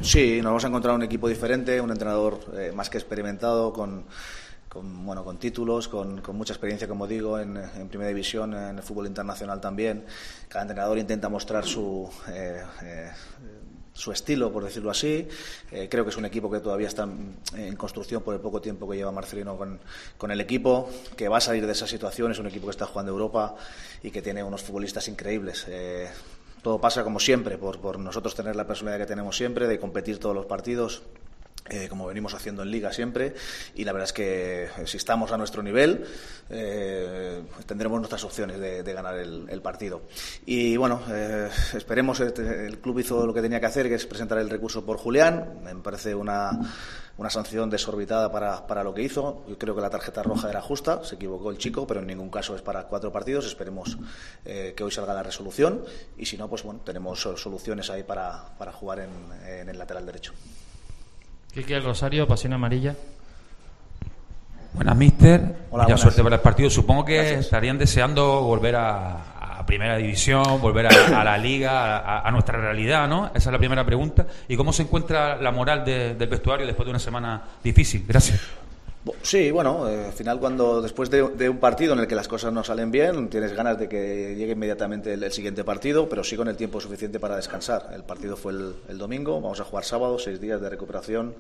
Sí, nos vamos a encontrar un equipo diferente, un entrenador más que experimentado, con títulos, con mucha experiencia, como digo, en Primera División, en el fútbol internacional también. Cada entrenador intenta mostrar su estilo, por decirlo así. Creo que es un equipo que todavía está en construcción por el poco tiempo que lleva Marcelino con el equipo, que va a salir de esa situación. Es un equipo que está jugando Europa y que tiene unos futbolistas increíbles. Todo pasa como siempre, por nosotros tener la personalidad que tenemos siempre, de competir todos los partidos, como venimos haciendo en Liga siempre, y la verdad es que si estamos a nuestro nivel tendremos nuestras opciones de ganar el partido. Y bueno, esperemos. El club hizo lo que tenía que hacer, que es presentar el recurso por Julián. Me parece una sanción desorbitada para lo que hizo. Yo creo que la tarjeta roja era justa, se equivocó el chico, pero en ningún caso es para 4 partidos. Esperemos que hoy salga la resolución, y si no, pues bueno, tenemos soluciones ahí para jugar en el lateral derecho. Quique del Rosario, Pasión Amarilla. Buenas, míster. Hola, Mucha buenas. suerte para el partido. Supongo que Gracias. estarían deseando volver a Primera División, volver a la Liga, a nuestra realidad, ¿no? Esa es la primera pregunta. ¿Y cómo se encuentra la moral del vestuario después de una semana difícil? Gracias. Sí, bueno, al final después de un partido en el que las cosas no salen bien, tienes ganas de que llegue inmediatamente el siguiente partido, pero sí con el tiempo suficiente para descansar. El partido fue el domingo, vamos a jugar sábado, 6 días de recuperación.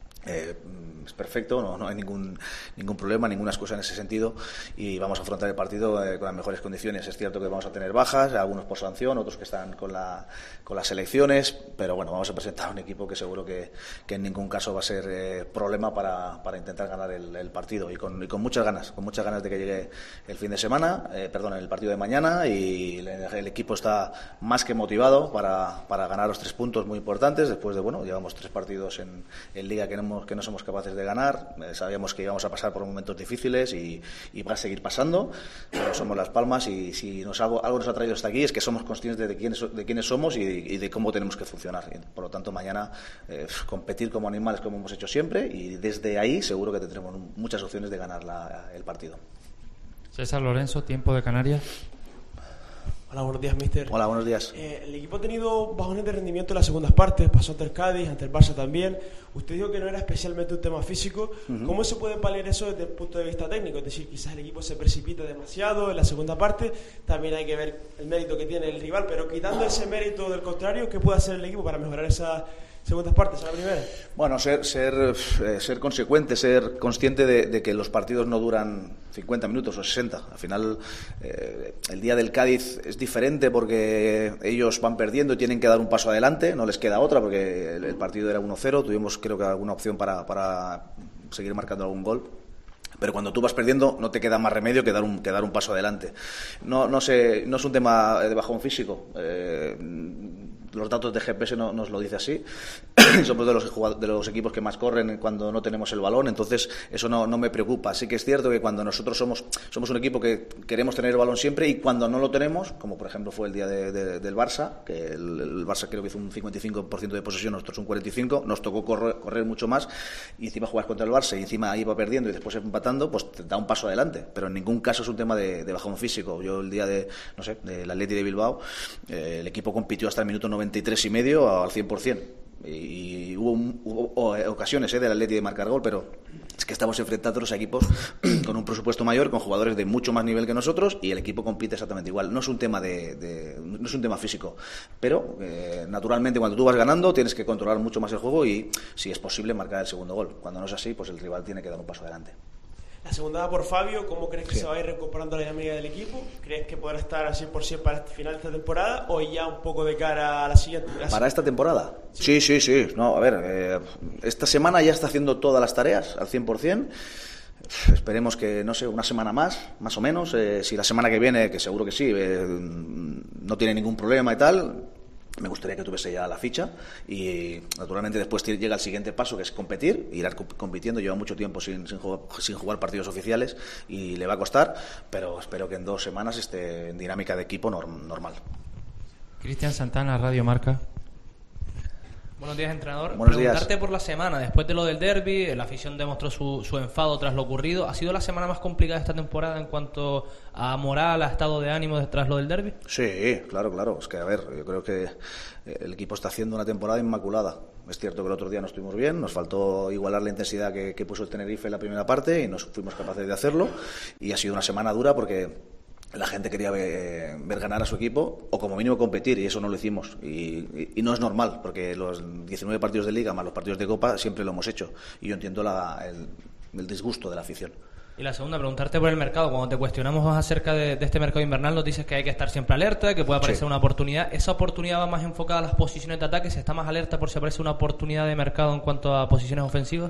Es perfecto, no hay ningún problema, ninguna excusa en ese sentido, y vamos a afrontar el partido con las mejores condiciones. Es cierto que vamos a tener bajas, algunos por sanción, otros que están con las selecciones, pero bueno, vamos a presentar un equipo que seguro que en ningún caso va a ser problema para intentar ganar el partido, y con muchas ganas de que llegue el fin de semana, el partido de mañana, y el equipo está más que motivado para ganar los 3 puntos muy importantes después de, llevamos 3 partidos en Liga que no somos capaces de ganar. Sabíamos que íbamos a pasar por momentos difíciles y va a seguir pasando, pero somos Las Palmas, y si algo nos ha traído hasta aquí es que somos conscientes de quiénes somos y de cómo tenemos que funcionar. Y, por lo tanto, mañana competir como animales, como hemos hecho siempre, y desde ahí seguro que tendremos muchas opciones de ganar el partido. César Lorenzo, Tiempo de Canarias. Hola, buenos días, míster. Hola, buenos días. El equipo ha tenido bajones de rendimiento en las segundas partes, pasó ante el Cádiz, ante el Barça también. Usted dijo que no era especialmente un tema físico. ¿Cómo se puede paliar eso desde el punto de vista técnico? Es decir, quizás el equipo se precipita demasiado en la segunda parte, también hay que ver el mérito que tiene el rival, pero quitando ese mérito del contrario, ¿qué puede hacer el equipo para mejorar esas segundas partes a la primera? Bueno, ser consecuente, ser consciente de que los partidos no duran 50 minutos o 60. Al final, el día del Cádiz es diferente porque ellos van perdiendo y tienen que dar un paso adelante, no les queda otra porque el partido era 1-0, tuvimos creo que alguna opción para seguir marcando algún gol. Pero cuando tú vas perdiendo no te queda más remedio que dar un paso adelante. No es un tema de bajón físico. Los datos de GPS nos lo dice así. Somos de los equipos que más corren cuando no tenemos el balón, entonces eso no me preocupa. Sí que es cierto que cuando nosotros somos un equipo que queremos tener el balón siempre, y cuando no lo tenemos, como por ejemplo fue el día del Barça, que el Barça creo que hizo un 55% de posesión, nosotros un 45%, nos tocó correr mucho más, y encima jugar contra el Barça y encima iba perdiendo y después empatando, pues te da un paso adelante, pero en ningún caso es un tema de bajón físico. Yo el día del Atleti de Bilbao, el equipo compitió hasta el minuto 93 y medio al 100%. Y hubo ocasiones del Atleti de marcar gol, pero es que estamos enfrentando a otros equipos con un presupuesto mayor, con jugadores de mucho más nivel que nosotros, y el equipo compite exactamente igual. No es un tema no es un tema físico, pero naturalmente cuando tú vas ganando tienes que controlar mucho más el juego y, si es posible, marcar el segundo gol. Cuando no es así, pues el rival tiene que dar un paso adelante. La segunda por Fabio, ¿cómo crees que se va a ir recuperando la dinámica del equipo? ¿Crees que podrá estar al 100% para el final de esta temporada o ya un poco de cara a la siguiente? ¿Para esta temporada? Sí. No, a ver, esta semana ya está haciendo todas las tareas al 100%. Esperemos que, una semana más o menos. Si la semana que viene, que seguro que sí, no tiene ningún problema y tal, me gustaría que tuviese ya la ficha, y naturalmente después llega el siguiente paso, que es competir, irá compitiendo. Lleva mucho tiempo sin jugar partidos oficiales y le va a costar, pero espero que en 2 semanas esté en dinámica de equipo normal. Cristian Santana, Radio Marca. Buenos días, entrenador. Buenos días. Preguntarte por la semana. Después de lo del derbi, la afición demostró su enfado tras lo ocurrido. ¿Ha sido la semana más complicada de esta temporada en cuanto a moral, a estado de ánimo tras lo del derbi? Sí, claro. Es que, a ver, yo creo que el equipo está haciendo una temporada inmaculada. Es cierto que el otro día no estuvimos bien, nos faltó igualar la intensidad que puso el Tenerife en la primera parte y nos fuimos capaces de hacerlo, y ha sido una semana dura porque la gente quería ver ganar a su equipo o como mínimo competir, y eso no lo hicimos, y no es normal porque los 19 partidos de Liga más los partidos de Copa siempre lo hemos hecho, y yo entiendo el disgusto de la afición. Y la segunda, preguntarte por el mercado. Cuando te cuestionamos acerca de este mercado invernal, nos dices que hay que estar siempre alerta, que puede aparecer una oportunidad. ¿Esa oportunidad va más enfocada a las posiciones de ataque? ¿Se está más alerta por si aparece una oportunidad de mercado en cuanto a posiciones ofensivas?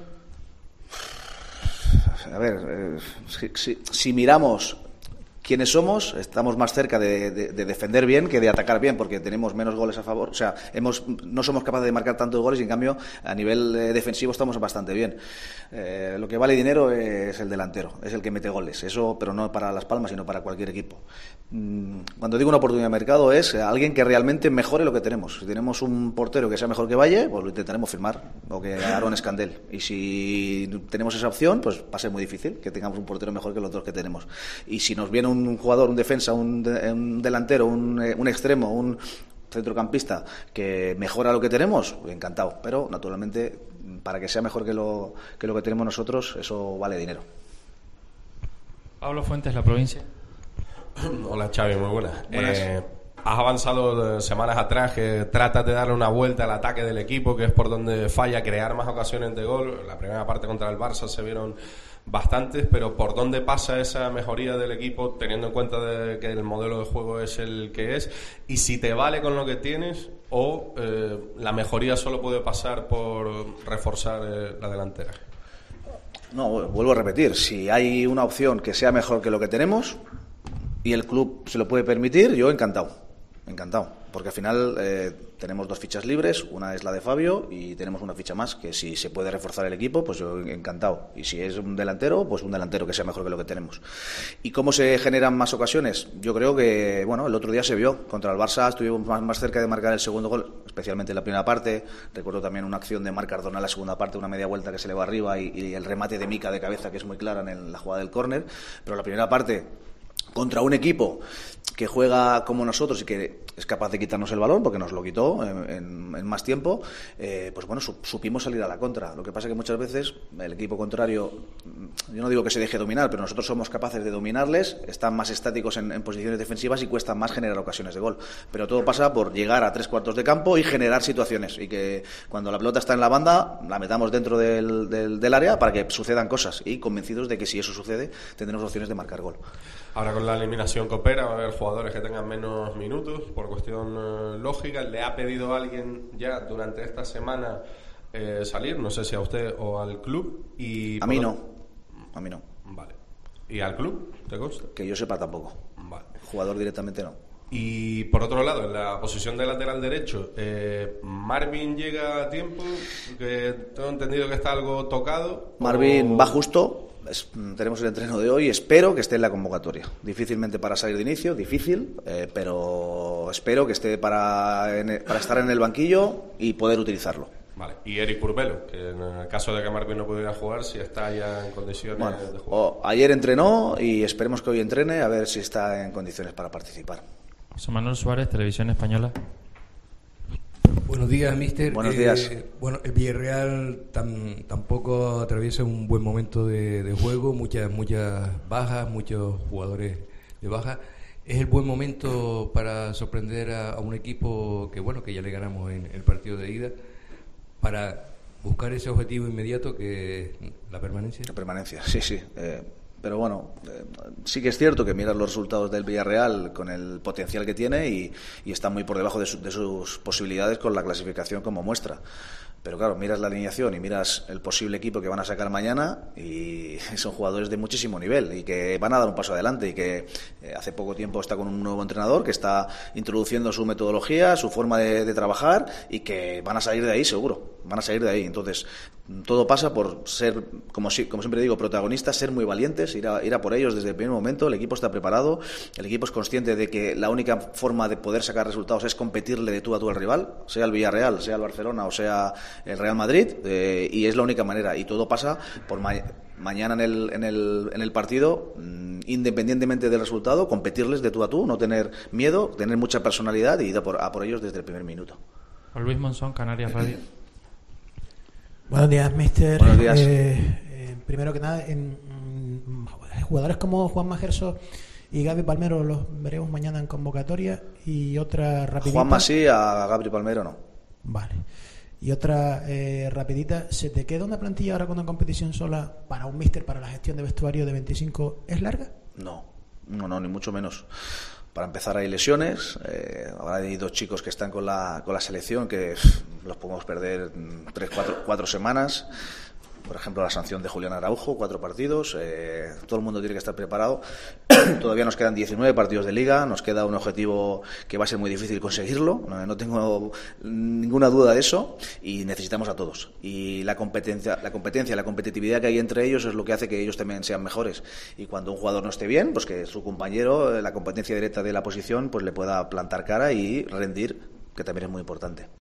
A ver, si miramos quiénes somos, estamos más cerca de defender bien que de atacar bien, porque tenemos menos goles a favor. O sea, no somos capaces de marcar tantos goles y, en cambio, a nivel defensivo estamos bastante bien. Lo que vale dinero es el delantero, es el que mete goles. Eso, pero no para Las Palmas, sino para cualquier equipo. Cuando digo una oportunidad de mercado, es alguien que realmente mejore lo que tenemos. Si tenemos un portero que sea mejor que Valle, pues lo intentaremos firmar, o que Aaron Escandel. Y si tenemos esa opción, pues va a ser muy difícil que tengamos un portero mejor que los dos que tenemos. Y si nos viene un jugador, un defensa, un delantero, un extremo, un centrocampista que mejora lo que tenemos, encantado. Pero, naturalmente, para que sea mejor que lo que tenemos nosotros, eso vale dinero. Pablo Fuentes, La Provincia. Hola, Xavi, muy buenas. Buenas. Has avanzado semanas atrás que tratas de darle una vuelta al ataque del equipo, que es por donde falla, crear más ocasiones de gol. La primera parte contra el Barça se vieron bastantes, pero ¿por dónde pasa esa mejoría del equipo, teniendo en cuenta de que el modelo de juego es el que es? Y si te vale con lo que tienes, o la mejoría solo puede pasar por reforzar la delantera. No, vuelvo a repetir, si hay una opción que sea mejor que lo que tenemos y el club se lo puede permitir, yo encantado, porque al final tenemos 2 fichas libres, una es la de Fabio y tenemos una ficha más, que si se puede reforzar el equipo, pues yo encantado, y si es un delantero, pues un delantero que sea mejor que lo que tenemos. ¿Y cómo se generan más ocasiones? Yo creo que, bueno, el otro día se vio, contra el Barça estuvimos más cerca de marcar el segundo gol, especialmente en la primera parte. Recuerdo también una acción de Marc Cardona en la segunda parte, una media vuelta que se le va arriba, y el remate de Mica de cabeza, que es muy clara en la jugada del córner. Pero la primera parte, contra un equipo que juega como nosotros y que es capaz de quitarnos el balón, porque nos lo quitó en más tiempo, pues bueno, supimos salir a la contra. Lo que pasa es que muchas veces el equipo contrario, yo no digo que se deje dominar, pero nosotros somos capaces de dominarles, están más estáticos en posiciones defensivas y cuesta más generar ocasiones de gol. Pero todo pasa por llegar a 3/4 de campo y generar situaciones, y que cuando la pelota está en la banda la metamos dentro del área para que sucedan cosas, y convencidos de que si eso sucede tendremos opciones de marcar gol. Ahora, con la eliminación Copera, va a haber jugadores que tengan menos minutos por cuestión lógica. ¿Le ha pedido a alguien ya durante esta semana salir? No sé si a usted o al club. Y a mí no. Vale. ¿Y al club? ¿Te consta? Que yo sepa, tampoco. Vale. Jugador directamente no. Y por otro lado, en la posición de lateral derecho, Marvin llega a tiempo, que tengo entendido que está algo tocado. Marvin va justo. Tenemos el entreno de hoy, espero que esté en la convocatoria. Difícilmente para salir de inicio, pero espero que esté para estar en el banquillo y poder utilizarlo. Vale. Y Eric Curbelo, que en el caso de que Marvin no pudiera jugar, si está ya en condiciones de jugar. Ayer entrenó y esperemos que hoy entrene, a ver si está en condiciones para participar. José Manuel Suárez, Televisión Española. Buenos días, míster. Buenos días. Bueno, el Villarreal tampoco atraviesa un buen momento de juego, muchas bajas, muchos jugadores de baja. ¿Es el buen momento para sorprender a un equipo que ya le ganamos en el partido de ida, para buscar ese objetivo inmediato que es la permanencia? La permanencia, sí. Pero bueno, sí que es cierto que miras los resultados del Villarreal con el potencial que tiene y está muy por debajo de sus posibilidades con la clasificación como muestra. Pero claro, miras la alineación y miras el posible equipo que van a sacar mañana y son jugadores de muchísimo nivel y que van a dar un paso adelante, y que hace poco tiempo está con un nuevo entrenador que está introduciendo su metodología, su forma de trabajar, y que van a salir de ahí seguro, van a salir de ahí. Entonces, todo pasa por ser, como siempre digo, protagonistas, ser muy valientes, ir a por ellos desde el primer momento. El equipo está preparado, el equipo es consciente de que la única forma de poder sacar resultados es competirle de tú a tú al rival, sea el Villarreal, sea el Barcelona o sea el Real Madrid, y es la única manera, y todo pasa por mañana en el partido, independientemente del resultado, competirles de tú a tú, no tener miedo, tener mucha personalidad y ir a por ellos desde el primer minuto. Juan Luis Monzón, Canarias Radio. Buenos días, mister. Buenos días. Primero que nada, jugadores como Juanma Gerso y Gaby Palmero los veremos mañana en convocatoria. Y otra rapidita. Juanma sí, a Gaby Palmero no. Vale. Y otra rapidita, ¿se te queda una plantilla ahora con una competición sola para un míster, para la gestión de vestuario de 25? ¿Es larga? No, ni mucho menos. Para empezar hay lesiones, ahora hay 2 chicos que están con la selección que los podemos perder 4 semanas. Por ejemplo, la sanción de Julián Araujo, 4 partidos. Todo el mundo tiene que estar preparado. Todavía nos quedan 19 partidos de Liga. Nos queda un objetivo que va a ser muy difícil conseguirlo. No tengo ninguna duda de eso. Y necesitamos a todos. Y la competencia, la competitividad que hay entre ellos es lo que hace que ellos también sean mejores. Y cuando un jugador no esté bien, pues que su compañero, la competencia directa de la posición, pues le pueda plantar cara y rendir, que también es muy importante.